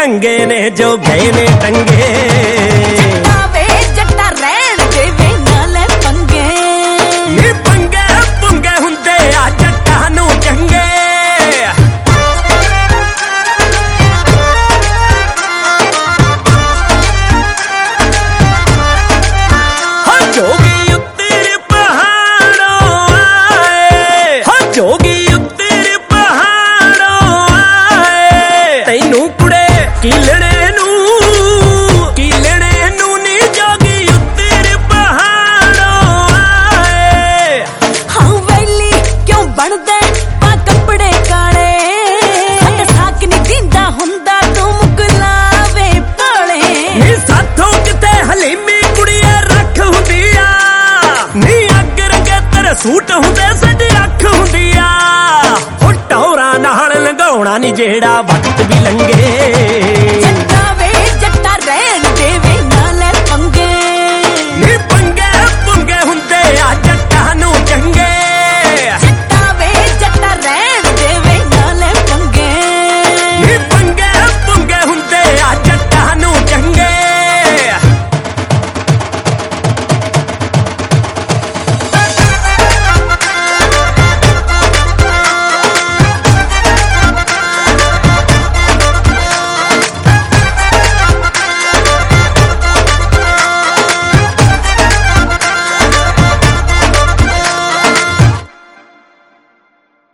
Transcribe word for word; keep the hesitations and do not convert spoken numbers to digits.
खंगे ने जो गए ने टंगे। वे जट्टा रहन देवे नाले पंगे, नी पंगे पुंगे हुंदे आ जट्टा नू चंगे। हाँ जोगी उत्तर पहाड़ों आए, हाँ जोगी उत्तर पहाड़ों आए, तैनू कुड़े किलने नू किलने नू नी जोगी उत्तर पहाड़ों आए। हाँ वैली क्यों बनदे पा कपड़े काले, साक नी दींदा हुंदा तू मुकलावे पाले। नी साथों किते हलीमी कुड़िया रख हुंदिया, नी अगर के तेरे सूट हुंदे सजी अख हुंदिया। ओ टौरा नाल लंघाउणा नी जेड़ा वक्त भी लंघे।